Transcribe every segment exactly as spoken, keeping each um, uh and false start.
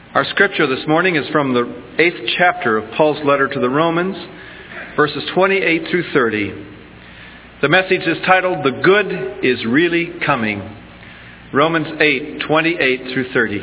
Our scripture this morning is from the eighth chapter of Paul's letter to the Romans, verses twenty-eight through thirty. The message is titled, "The Good is Really Coming." Romans eight, twenty-eight through thirty.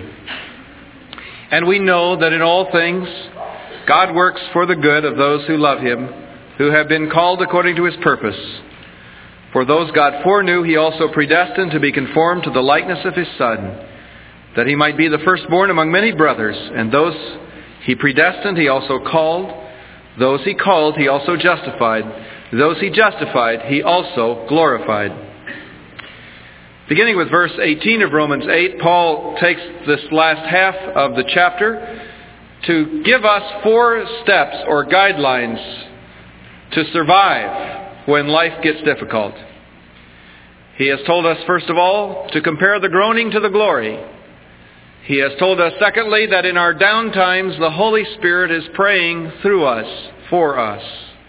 And we know that in all things God works for the good of those who love Him, who have been called according to His purpose. For those God foreknew, He also predestined to be conformed to the likeness of His Son, that He might be the firstborn among many brothers. And those He predestined, He also called. Those He called, He also justified. Those He justified, He also glorified. Beginning with verse eighteen of Romans eight, Paul takes this last half of the chapter to give us four steps or guidelines to survive when life gets difficult. He has told us, first of all, to compare the groaning to the glory. He has told us, secondly, that in our down times, the Holy Spirit is praying through us, for us.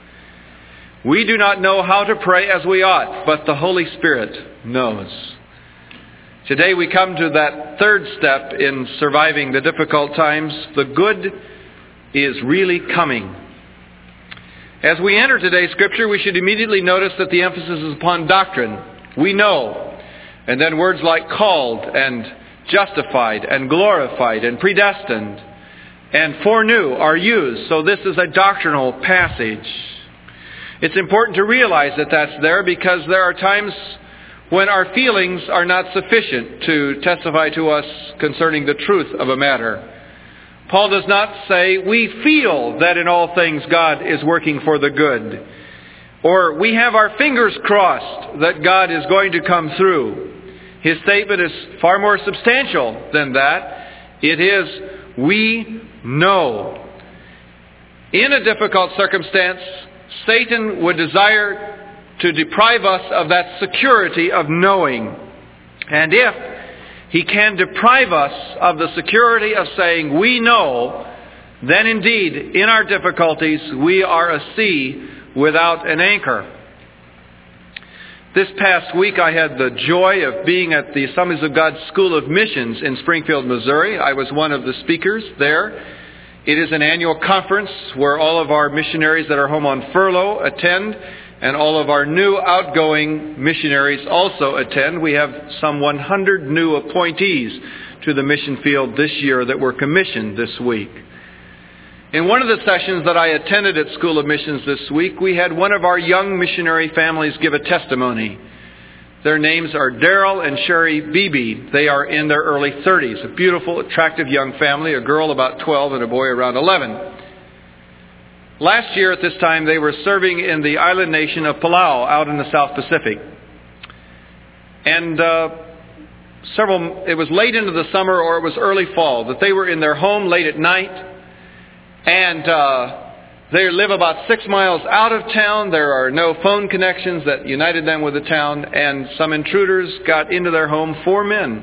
We do not know how to pray as we ought, but the Holy Spirit knows. Today we come to that third step in surviving the difficult times. The good is really coming. As we enter today's scripture, we should immediately notice that the emphasis is upon doctrine. We know. And then words like called and justified and glorified and predestined and foreknew are used. So this is a doctrinal passage. It's important to realize that that's there because there are times when our feelings are not sufficient to testify to us concerning the truth of a matter. Paul does not say, we feel that in all things God is working for the good. Or we have our fingers crossed that God is going to come through. His statement is far more substantial than that. It is, we know. In a difficult circumstance, Satan would desire to deprive us of that security of knowing. And if he can deprive us of the security of saying, we know, then indeed, in our difficulties, we are a sea without an anchor. This past week, I had the joy of being at the Assemblies of God School of Missions in Springfield, Missouri. I was one of the speakers there. It is an annual conference where all of our missionaries that are home on furlough attend, and all of our new outgoing missionaries also attend. We have some one hundred new appointees to the mission field this year that were commissioned this week. In one of the sessions that I attended at School of Missions this week, we had one of our young missionary families give a testimony. Their names are Daryl and Sherry Beebe. They are in their early thirties. A beautiful, attractive young family, a girl about twelve and a boy around eleven. Last year at this time, they were serving in the island nation of Palau out in the South Pacific. And uh, several, it was late into the summer or it was early fall, that they were in their home late at night. And uh, they live about six miles out of town. There are no phone connections that united them with the town. And some intruders got into their home, four men.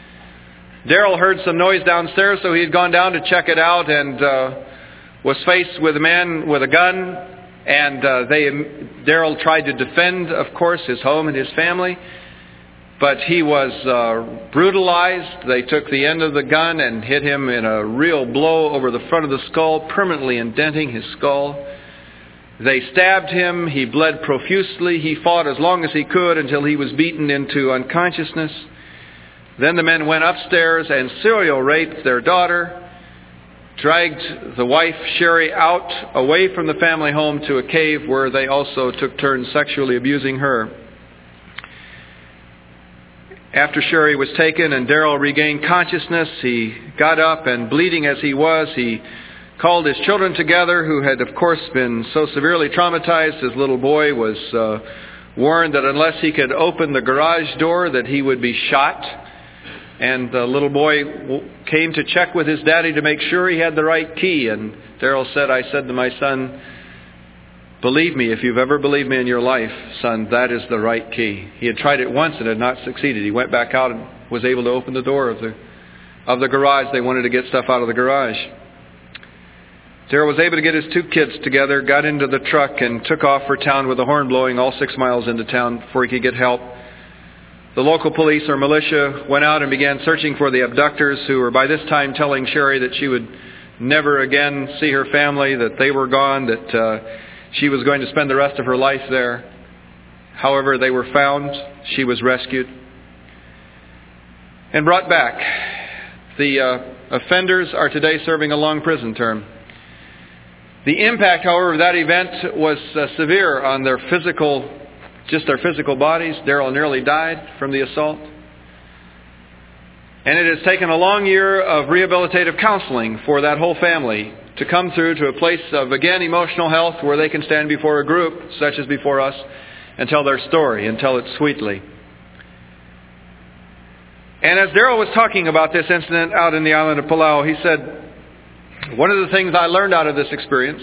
Daryl heard some noise downstairs, so he had gone down to check it out and uh, was faced with a man with a gun. And uh, they, Daryl tried to defend, of course, his home and his family. But he was uh, brutalized. They took the end of the gun and hit him in a real blow over the front of the skull, permanently indenting his skull. They stabbed him. He bled profusely. He fought as long as he could until he was beaten into unconsciousness. Then the men went upstairs and serial raped their daughter, dragged the wife, Sherry, out away from the family home to a cave where they also took turns sexually abusing her. After Sherry was taken and Daryl regained consciousness, he got up and, bleeding as he was, he called his children together, who had, of course, been so severely traumatized. His little boy was uh, warned that unless he could open the garage door, that he would be shot. And the little boy w- came to check with his daddy to make sure he had the right key. And Daryl said, I said to my son, believe me, if you've ever believed me in your life, son, that is the right key. He had tried it once and had not succeeded. He went back out and was able to open the door of the of the garage. They wanted to get stuff out of the garage. Daryl was able to get his two kids together, got into the truck, and took off for town with the horn blowing all six miles into town before he could get help. the local police or militia went out and began searching for the abductors, who were by this time telling Sherry that she would never again see her family, that they were gone, that uh, she was going to spend the rest of her life there. However, they were found. She was rescued and brought back. The uh, offenders are today serving a long prison term. The impact, however, of that event was uh, severe on their physical, just their physical bodies. Daryl nearly died from the assault. And it has taken a long year of rehabilitative counseling for that whole family to come through to a place of, again, emotional health where they can stand before a group, such as before us, and tell their story and tell it sweetly. And as Daryl was talking about this incident out in the island of Palau, he said, one of the things I learned out of this experience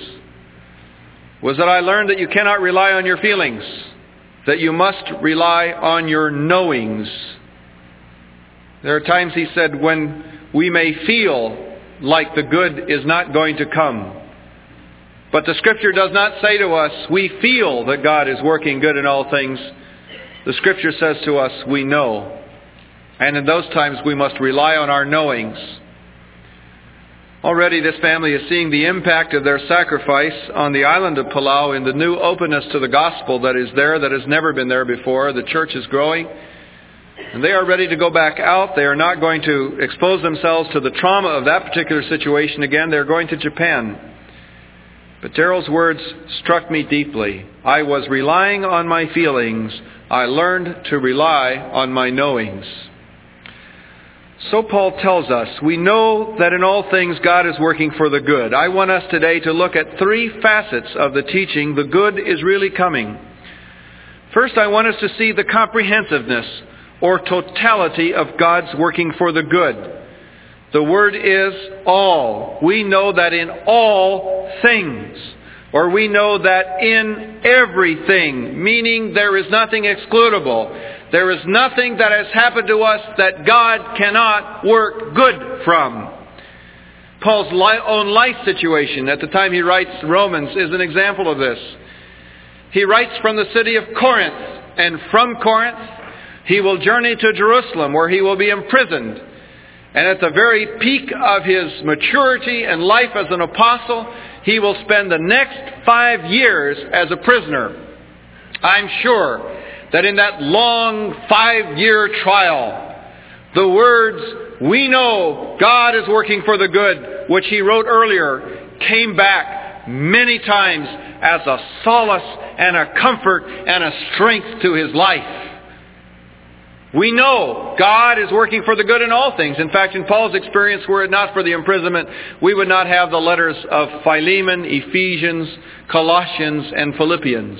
was that I learned that you cannot rely on your feelings, that you must rely on your knowings. There are times, he said, when we may feel like the good is not going to come. But the Scripture does not say to us, we feel that God is working good in all things. The Scripture says to us, we know. And in those times we must rely on our knowings. Already this family is seeing the impact of their sacrifice on the island of Palau in the new openness to the gospel that is there, that has never been there before. The church is growing. And they are ready to go back out. They are not going to expose themselves to the trauma of that particular situation again. They're going to Japan. But Daryl's words struck me deeply. I was relying on my feelings. I learned to rely on my knowings. So Paul tells us, we know that in all things God is working for the good. I want us today to look at three facets of the teaching. The good is really coming. First, I want us to see the comprehensiveness or totality of God's working for the good. The word is all. We know that in all things, or we know that in everything, meaning there is nothing excludable. There is nothing that has happened to us that God cannot work good from. Paul's own life situation at the time he writes Romans is an example of this. He writes from the city of Corinth, and from Corinth he will journey to Jerusalem, where he will be imprisoned. And at the very peak of his maturity and life as an apostle, he will spend the next five years as a prisoner. I'm sure that in that long five-year trial, the words, we know God is working for the good, which he wrote earlier, came back many times as a solace and a comfort and a strength to his life. We know God is working for the good in all things. In fact, in Paul's experience, were it not for the imprisonment, we would not have the letters of Philemon, Ephesians, Colossians, and Philippians.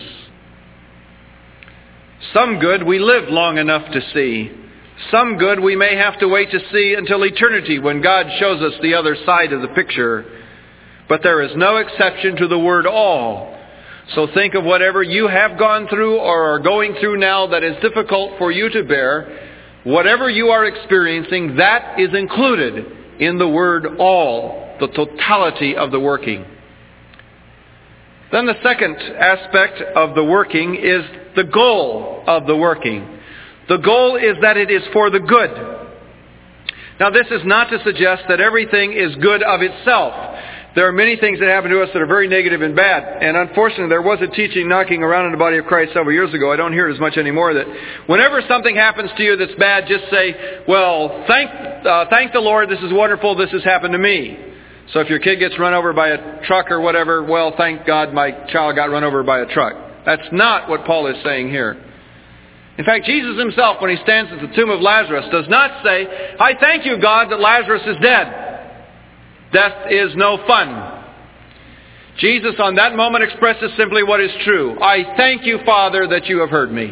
Some good we live long enough to see. Some good we may have to wait to see until eternity, when God shows us the other side of the picture. But there is no exception to the word all. So think of whatever you have gone through or are going through now that is difficult for you to bear. Whatever you are experiencing, that is included in the word all, the totality of the working. Then the second aspect of the working is the goal of the working. The goal is that it is for the good. Now, this is not to suggest that everything is good of itself. There are many things that happen to us that are very negative and bad. And unfortunately, there was a teaching knocking around in the body of Christ several years ago. I don't hear it as much anymore. That whenever something happens to you that's bad, just say, well, thank, uh, thank the Lord, this is wonderful, this has happened to me. So if your kid gets run over by a truck or whatever, well, thank God my child got run over by a truck. That's not what Paul is saying here. In fact, Jesus himself, when he stands at the tomb of Lazarus, does not say, I thank you, God, that Lazarus is dead. Death is no fun. Jesus on that moment expresses simply what is true. I thank you, Father, that you have heard me.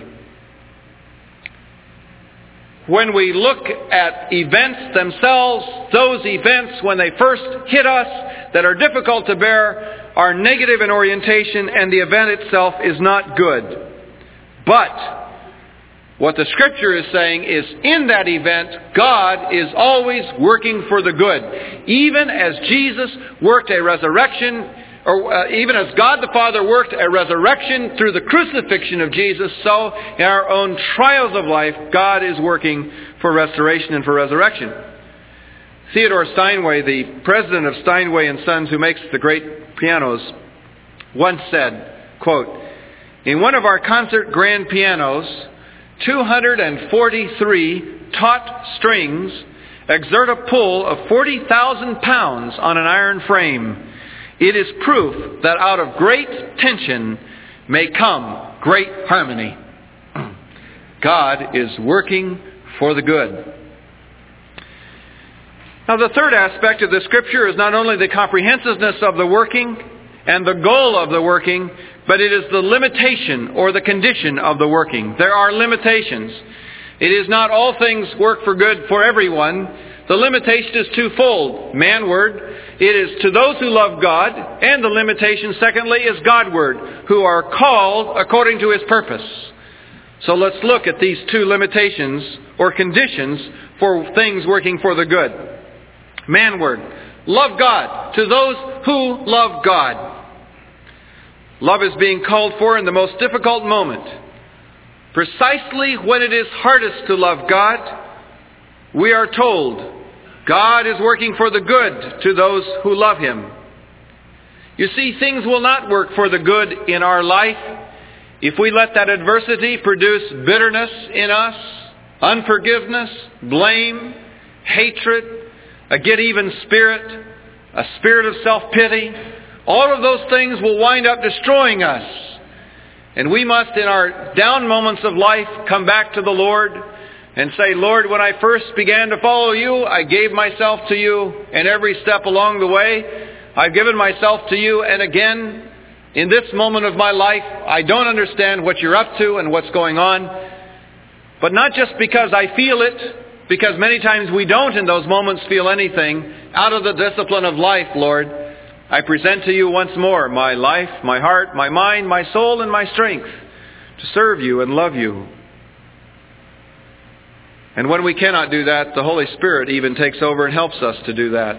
When we look at events themselves, those events when they first hit us that are difficult to bear are negative in orientation, and the event itself is not good. But what the Scripture is saying is, in that event, God is always working for the good. Even as Jesus worked a resurrection or uh, even as God the Father worked a resurrection through the crucifixion of Jesus, so in our own trials of life, God is working for restoration and for resurrection. Theodore Steinway, the president of Steinway and Sons, who makes the great pianos, once said, quote, "In one of our concert grand pianos, two hundred forty-three taut strings exert a pull of forty thousand pounds on an iron frame. It is proof that out of great tension may come great harmony." God is working for the good. Now, the third aspect of the Scripture is not only the comprehensiveness of the working and the goal of the working, but it is the limitation or the condition of the working. There are limitations. It is not all things work for good for everyone. The limitation is twofold. Manward, it is to those who love God, and the limitation, secondly, is Godward, who are called according to His purpose. So let's look at these two limitations or conditions for things working for the good. Manward, love God, to those who love God. Love is being called for in the most difficult moment. Precisely when it is hardest to love God, we are told God is working for the good to those who love Him. You see, things will not work for the good in our life if we let that adversity produce bitterness in us, unforgiveness, blame, hatred, a get-even spirit, a spirit of self-pity. All of those things will wind up destroying us. And we must, in our down moments of life, come back to the Lord and say, "Lord, when I first began to follow You, I gave myself to You, and every step along the way, I've given myself to You. And again, in this moment of my life, I don't understand what You're up to and what's going on. But not just because I feel it, because many times we don't in those moments feel anything. Out of the discipline of life, Lord, I present to You once more my life, my heart, my mind, my soul, and my strength to serve You and love You." And when we cannot do that, the Holy Spirit even takes over and helps us to do that.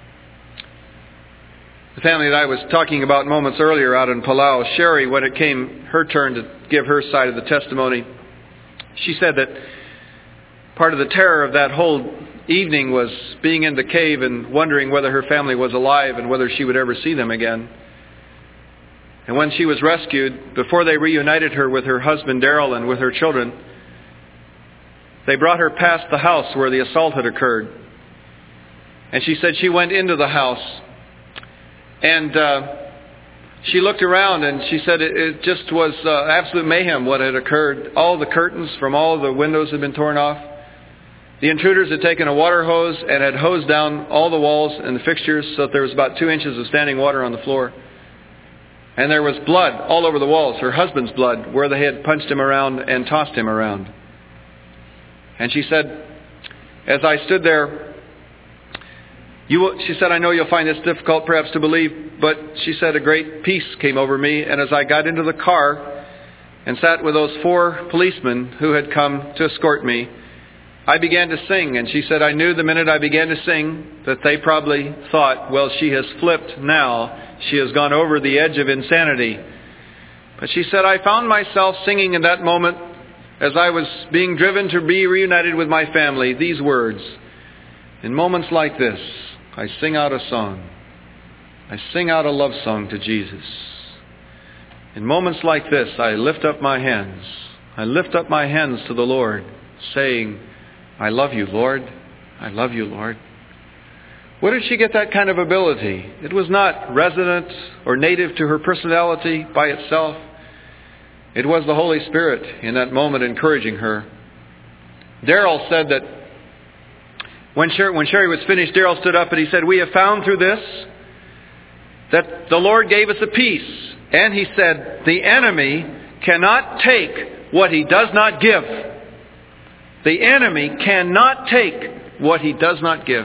The family that I was talking about moments earlier out in Palau, Sherry, when it came her turn to give her side of the testimony, she said that part of the terror of that whole evening was being in the cave and wondering whether her family was alive and whether she would ever see them again. And when she was rescued, before they reunited her with her husband Daryl and with her children, they brought her past the house where the assault had occurred. And she said she went into the house and uh, she looked around and she said it, it just was uh, absolute mayhem what had occurred. All the curtains from all the windows had been torn off. The intruders had taken a water hose and had hosed down all the walls and the fixtures so that there was about two inches of standing water on the floor. And there was blood all over the walls, her husband's blood, where they had punched him around and tossed him around. And she said, as I stood there, you will, she said, "I know you'll find this difficult perhaps to believe," but she said a great peace came over me. And as I got into the car and sat with those four policemen who had come to escort me, I began to sing. And she said, I knew the minute I began to sing that they probably thought, well, she has flipped now. She has gone over the edge of insanity. But she said, I found myself singing in that moment as I was being driven to be reunited with my family, these words. In moments like this, I sing out a song. I sing out a love song to Jesus. In moments like this, I lift up my hands. I lift up my hands to the Lord, saying, I love You, Lord. I love You, Lord. Where did she get that kind of ability? It was not resident or native to her personality by itself. It was the Holy Spirit in that moment encouraging her. Daryl said that when Sherry, when Sherry was finished, Daryl stood up and he said, we have found through this that the Lord gave us a peace. And he said, the enemy cannot take what he does not give. The enemy cannot take what he does not give.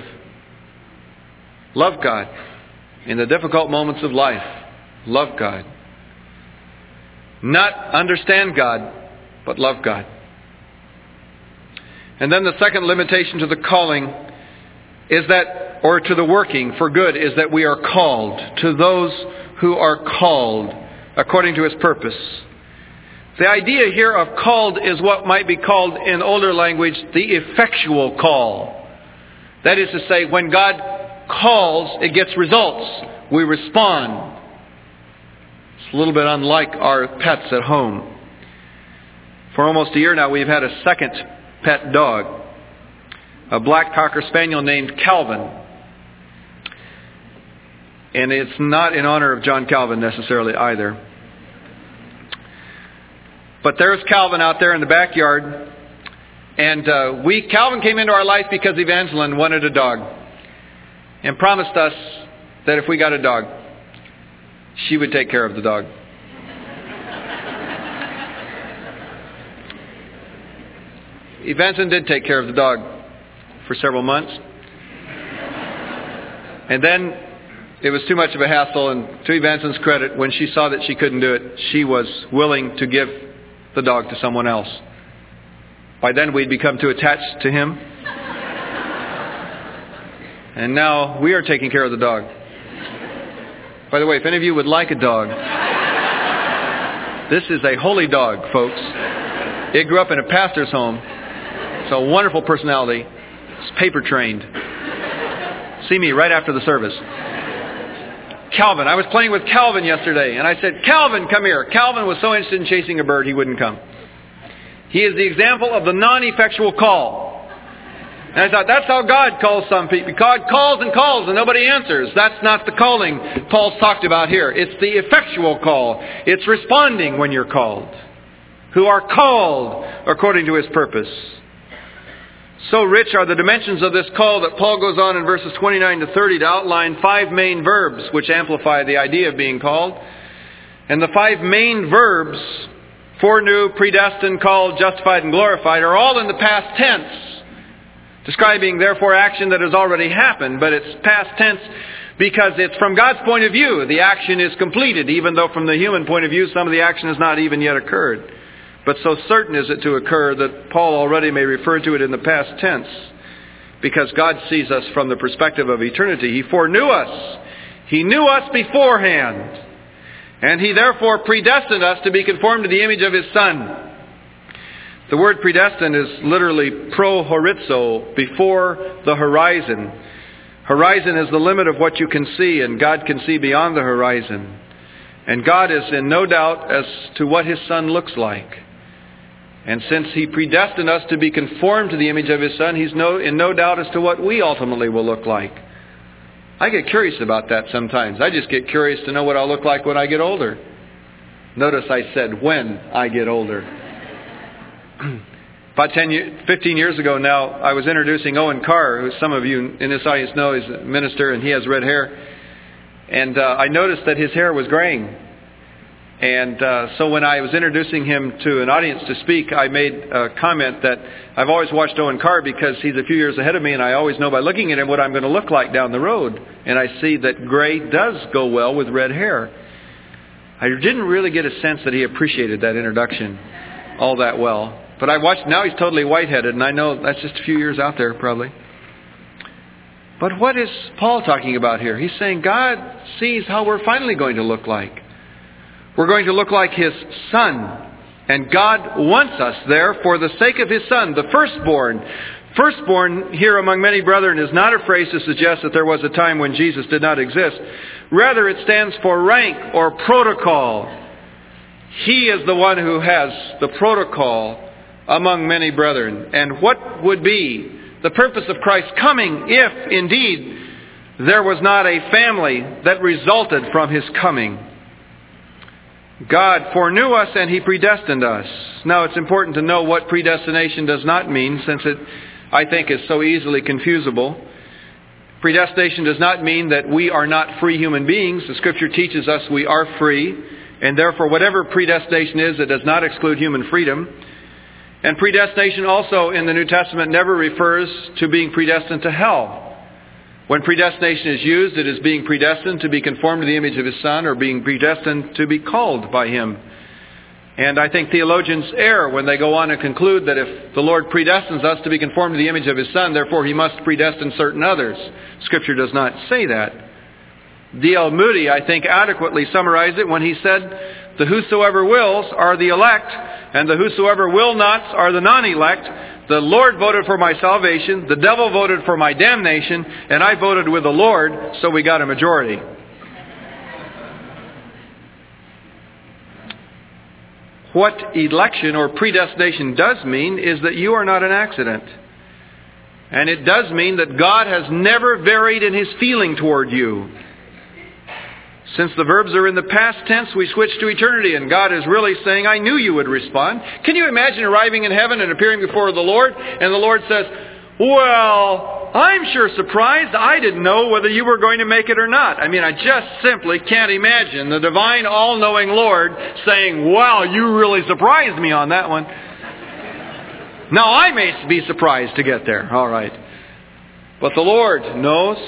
Love God in the difficult moments of life. Love God. Not understand God, but love God. And then the second limitation to the calling is that, or to the working for good, is that we are called to those who are called according to His purpose. The idea here of called is what might be called in older language the effectual call. That is to say, when God calls, it gets results. We respond. It's a little bit unlike our pets at home. For almost a year now, we've had a second pet dog, a black Cocker Spaniel named Calvin. And it's not in honor of John Calvin necessarily either. But there's Calvin out there in the backyard. And uh, we, Calvin came into our life because Evangeline wanted a dog. And promised us that if we got a dog, she would take care of the dog. Evangeline did take care of the dog for several months. And then it was too much of a hassle, and to Evangeline's credit, when she saw that she couldn't do it, she was willing to give the dog to someone else. By then we'd become too attached to him. And now we are taking care of the dog. By the way, if any of you would like a dog, this is a holy dog, folks. It grew up in a pastor's home. It's a wonderful personality. It's paper trained. See me right after the service. Calvin. I was playing with Calvin yesterday, and I said, Calvin, come here. Calvin was so interested in chasing a bird, he wouldn't come. He is the example of the non-effectual call. And I thought, that's how God calls some people. God calls and calls and nobody answers. That's not the calling Paul's talked about here. It's the effectual call. It's responding when you're called. Who are called according to His purpose. So rich are the dimensions of this call that Paul goes on in verses twenty-nine to thirty to outline five main verbs which amplify the idea of being called. And the five main verbs, foreknew, predestined, called, justified, and glorified, are all in the past tense, describing therefore action that has already happened, but it's past tense because it's from God's point of view. The action is completed, even though from the human point of view some of the action has not even yet occurred. But so certain is it to occur that Paul already may refer to it in the past tense, because God sees us from the perspective of eternity. He foreknew us. He knew us beforehand. And He therefore predestined us to be conformed to the image of His Son. The word predestined is literally pro horizo, before the horizon. Horizon is the limit of what you can see, and God can see beyond the horizon. And God is in no doubt as to what His Son looks like. And since He predestined us to be conformed to the image of His Son, He's no, in no doubt as to what we ultimately will look like. I get curious about that sometimes. I just get curious to know what I'll look like when I get older. Notice I said when I get older. About ten, fifteen years ago now, I was introducing Owen Carr, who some of you in this audience know is a minister, and he has red hair. And uh, I noticed that his hair was graying. And uh, so when I was introducing him to an audience to speak, I made a comment that I've always watched Owen Carr because he's a few years ahead of me, and I always know by looking at him what I'm going to look like down the road. And I see that gray does go well with red hair. I didn't really get a sense that he appreciated that introduction all that well. But I watched, now he's totally white-headed, and I know that's just a few years out there probably. But what is Paul talking about here? He's saying God sees how we're finally going to look like. We're going to look like His Son. And God wants us there for the sake of His Son, the firstborn. Firstborn here among many brethren is not a phrase to suggest that there was a time when Jesus did not exist. Rather, it stands for rank or protocol. He is the one who has the protocol among many brethren. And what would be the purpose of Christ's coming if, indeed, there was not a family that resulted from His coming? God foreknew us and He predestined us. Now it's important to know what predestination does not mean, since it, I think, is so easily confusable. Predestination does not mean that we are not free human beings. The Scripture teaches us we are free, and therefore whatever predestination is, it does not exclude human freedom. And predestination also in the New Testament never refers to being predestined to hell. When predestination is used, it is being predestined to be conformed to the image of His Son, or being predestined to be called by Him. And I think theologians err when they go on and conclude that if the Lord predestines us to be conformed to the image of His Son, therefore He must predestine certain others. Scripture does not say that. D L Moody, I think, adequately summarized it when he said, the whosoever wills are the elect, and the whosoever will nots are the non-elect. The Lord voted for my salvation, the devil voted for my damnation, and I voted with the Lord, so we got a majority. What election or predestination does mean is that you are not an accident. And it does mean that God has never varied in His feeling toward you. Since the verbs are in the past tense, we switch to eternity, and God is really saying, I knew you would respond. Can you imagine arriving in heaven and appearing before the Lord, and the Lord says, well, I'm sure surprised. I didn't know whether you were going to make it or not. I mean, I just simply can't imagine the divine, all-knowing Lord saying, wow, you really surprised me on that one. Now, I may be surprised to get there. All right. But the Lord knows.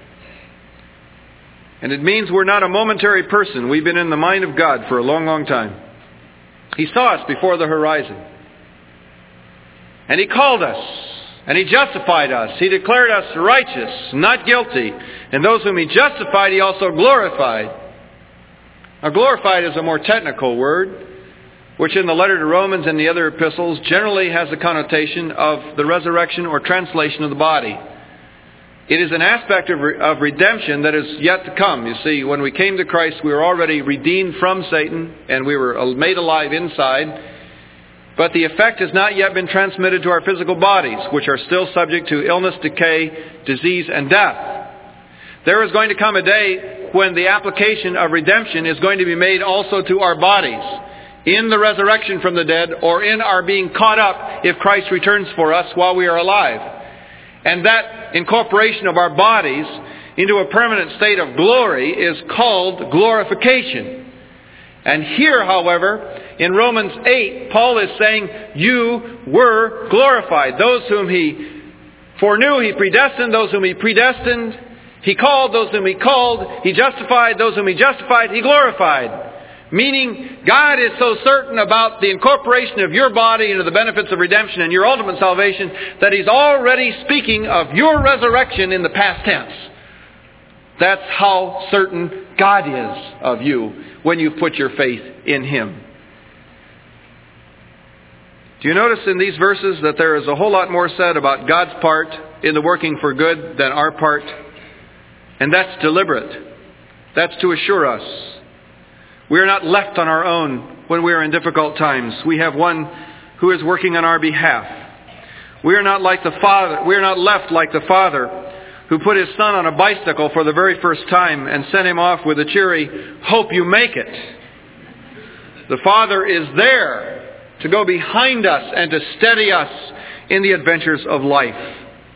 And it means we're not a momentary person. We've been in the mind of God for a long, long time. He saw us before the horizon. And He called us. And He justified us. He declared us righteous, not guilty. And those whom He justified, He also glorified. Now, glorified is a more technical word, which in the letter to Romans and the other epistles generally has a connotation of the resurrection or translation of the body. It is an aspect of, re- of redemption that is yet to come. You see, when we came to Christ, we were already redeemed from Satan, and we were made alive inside. But the effect has not yet been transmitted to our physical bodies, which are still subject to illness, decay, disease, and death. There is going to come a day when the application of redemption is going to be made also to our bodies, in the resurrection from the dead, or in our being caught up if Christ returns for us while we are alive. And that incorporation of our bodies into a permanent state of glory is called glorification. And here, however, in Romans eight, Paul is saying, you were glorified. Those whom He foreknew, He predestined. Those whom He predestined, He called. Those whom He called, He justified. Those whom He justified, He glorified. Meaning, God is so certain about the incorporation of your body into the benefits of redemption and your ultimate salvation that He's already speaking of your resurrection in the past tense. That's how certain God is of you when you put your faith in Him. Do you notice in these verses that there is a whole lot more said about God's part in the working for good than our part? And that's deliberate. That's to assure us. We are not left on our own when we are in difficult times. We have one who is working on our behalf. We are not like the father. We are not left like the father who put his son on a bicycle for the very first time and sent him off with a cheery, hope you make it. The Father is there to go behind us and to steady us in the adventures of life.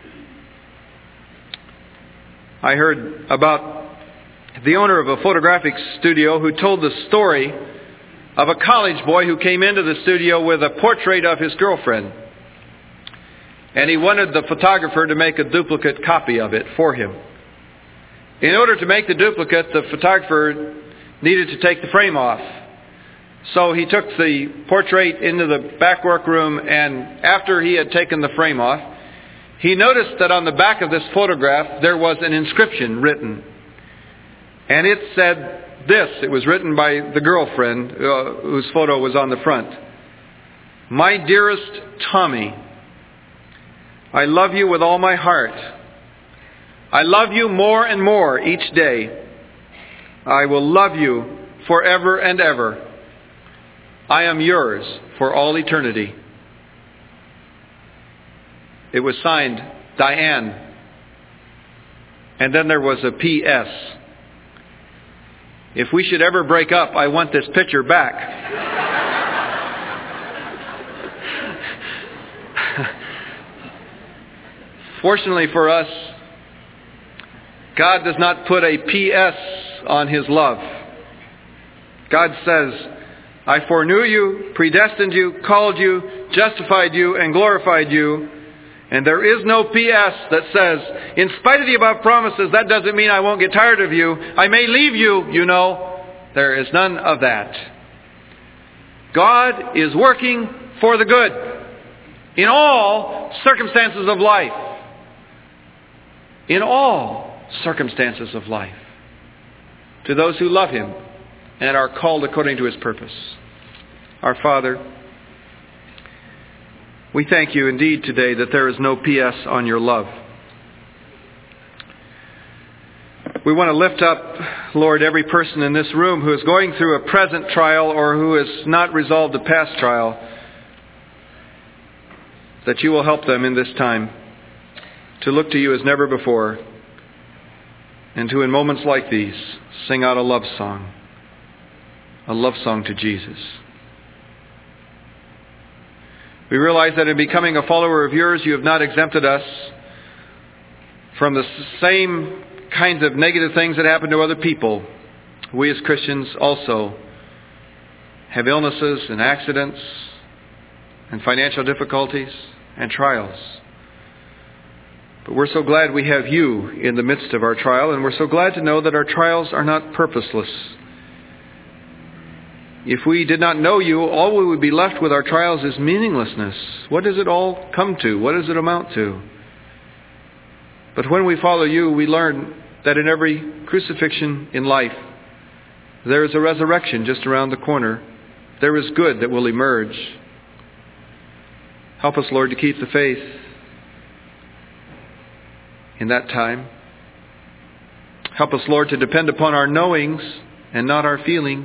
I heard about the owner of a photographic studio who told the story of a college boy who came into the studio with a portrait of his girlfriend. And he wanted the photographer to make a duplicate copy of it for him. In order to make the duplicate, the photographer needed to take the frame off. So he took the portrait into the back workroom, and after he had taken the frame off, he noticed that on the back of this photograph there was an inscription written. And it said this. It was written by the girlfriend uh, whose photo was on the front. My dearest Tommy, I love you with all my heart. I love you more and more each day. I will love you forever and ever. I am yours for all eternity. It was signed Diane. And then there was a P S If we should ever break up, I want this picture back. Fortunately for us, God does not put a P S on His love. God says, I foreknew you, predestined you, called you, justified you, and glorified you. And there is no P S that says, in spite of the above promises, that doesn't mean I won't get tired of you. I may leave you, you know. There is none of that. God is working for the good in all circumstances of life. In all circumstances of life. to those who love Him and are called according to His purpose. Our Father, we thank You indeed today that there is no P S on Your love. We want to lift up, Lord, every person in this room who is going through a present trial or who has not resolved a past trial, that You will help them in this time to look to You as never before, and to, in moments like these, sing out a love song, a love song to Jesus. We realize that in becoming a follower of Yours, You have not exempted us from the same kinds of negative things that happen to other people. We as Christians also have illnesses and accidents and financial difficulties and trials. But we're so glad we have You in the midst of our trial, and we're so glad to know that our trials are not purposeless. If we did not know You, all we would be left with our trials is meaninglessness. What does it all come to? What does it amount to? But when we follow You, we learn that in every crucifixion in life, there is a resurrection just around the corner. There is good that will emerge. Help us, Lord, to keep the faith in that time. Help us, Lord, to depend upon our knowings and not our feelings.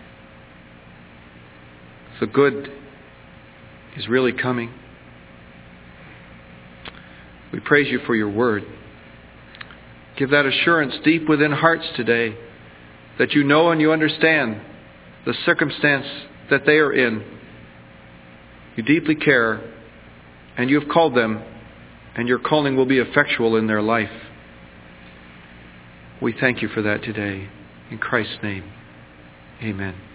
The good is really coming. We praise You for Your word. Give that assurance deep within hearts today that You know and You understand the circumstance that they are in. You deeply care, and You have called them, and Your calling will be effectual in their life. We thank You for that today. In Christ's name, amen.